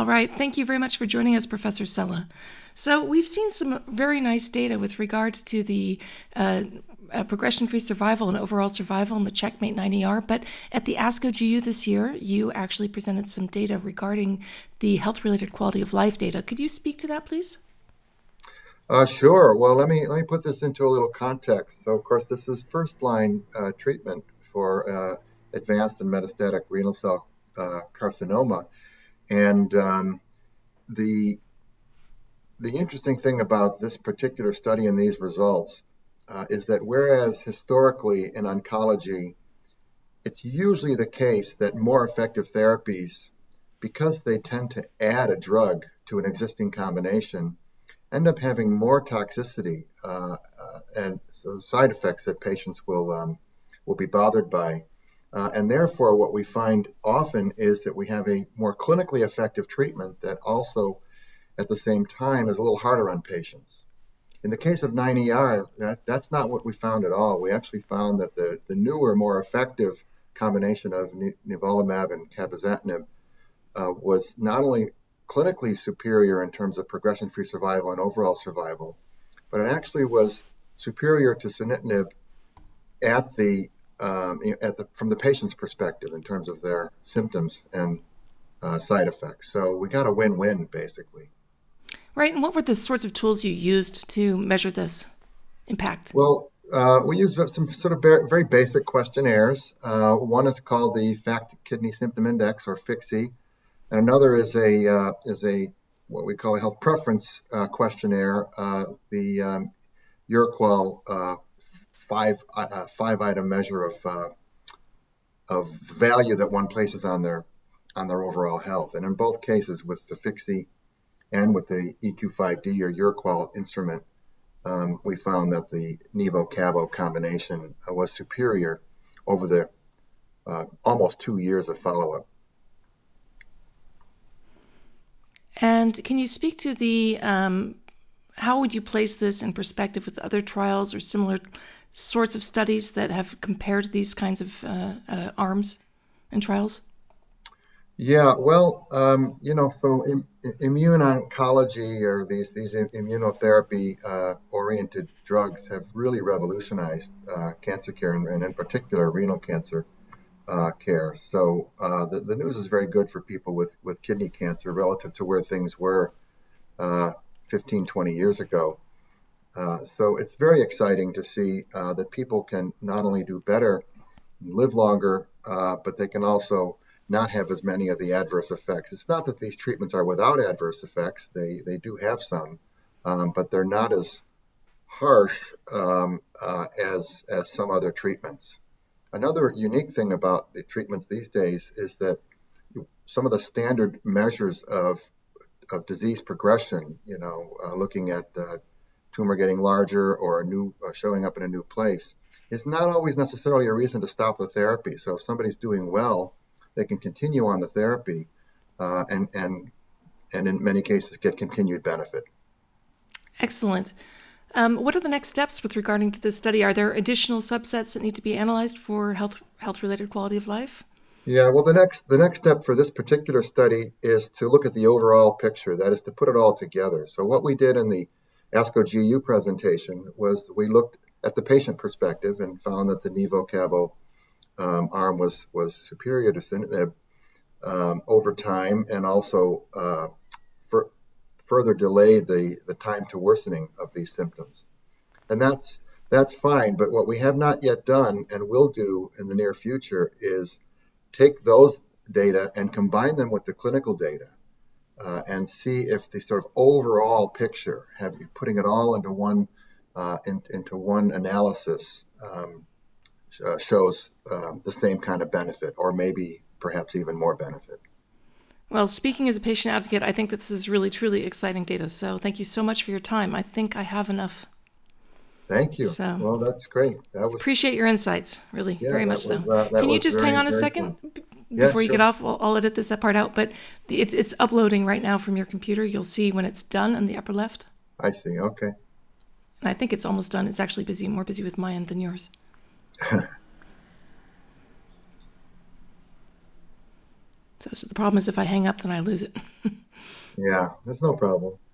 right. Thank you very much for joining us, Professor Sella. So we've seen some very nice data with regards to the progression-free survival and overall survival in the CheckMate 9ER, but at the ASCO GU this year, you actually presented some data regarding the health-related quality of life data. Could you speak to that, please? Sure. Well, let me put this into a little context. So, of course, this is first-line treatment for advanced and metastatic renal cell carcinoma, and the the interesting thing about this particular study and these results is that whereas historically in oncology, it's usually the case that more effective therapies, because they tend to add a drug to an existing combination, end up having more toxicity and so side effects that patients will be bothered by. And therefore, what we find often is that we have a more clinically effective treatment that also, at the same time, is a little harder on patients. In the case of 9ER, that's not what we found at all. We actually found that the newer, more effective combination of nivolumab and cabozantinib was not only clinically superior in terms of progression-free survival and overall survival, but it actually was superior to sunitinib from the patient's perspective in terms of their symptoms and side effects. So we got a win-win, basically. Right, and what were the sorts of tools you used to measure this impact? Well, we used some sort of very basic questionnaires. One is called the FACT Kidney Symptom Index, or FKSI, and another is a what we call a health preference questionnaire, the URQOL five-item measure of value that one places on their overall health. And in both cases, with the FKSI and with the EQ5D or URQOL instrument, we found that the Nivo-Cabo combination was superior over the almost 2 years of follow-up. And can you speak to the, how would you place this in perspective with other trials or similar sorts of studies that have compared these kinds of arms and trials? Yeah, well, so immune oncology or these immunotherapy oriented drugs have really revolutionized cancer care and in particular renal cancer care. So the news is very good for people with kidney cancer relative to where things were 15, 20 years ago. So it's very exciting to see that people can not only do better, live longer, but they can also not have as many of the adverse effects. It's not that these treatments are without adverse effects. They do have some, but they're not as harsh as some other treatments. Another unique thing about the treatments these days is that some of the standard measures of disease progression, looking at the tumor getting larger or showing up in a new place, is not always necessarily a reason to stop the therapy. So if somebody's doing well, they can continue on the therapy and in many cases get continued benefit. Excellent. What are the next steps with regarding to this study? Are there additional subsets that need to be analyzed for health-related quality of life? Yeah, well, the next step for this particular study is to look at the overall picture. That is to put it all together. So what we did in the ASCO GU presentation was we looked at the patient perspective and found that the Nivo-Cabo arm was superior to sunitinib over time, and also further delayed the time to worsening of these symptoms. And that's fine, but what we have not yet done and will do in the near future is take those data and combine them with the clinical data and see if the sort of overall picture, putting it all into one analysis, shows the same kind of benefit, or maybe perhaps even more benefit. Well, speaking as a patient advocate, I think this is really, truly exciting data. So thank you so much for your time. I think I have enough. Thank you. So, well, that's great. Appreciate your insights, really, very much so. That Can you was just very, hang on a very second fun. before you Sure. get off? I'll edit this part out, but it's uploading right now from your computer. You'll see when it's done in the upper left. I see. Okay. And I think it's almost done. It's actually more busy with my end than yours. So the problem is if I hang up, then I lose it. Yeah, that's no problem.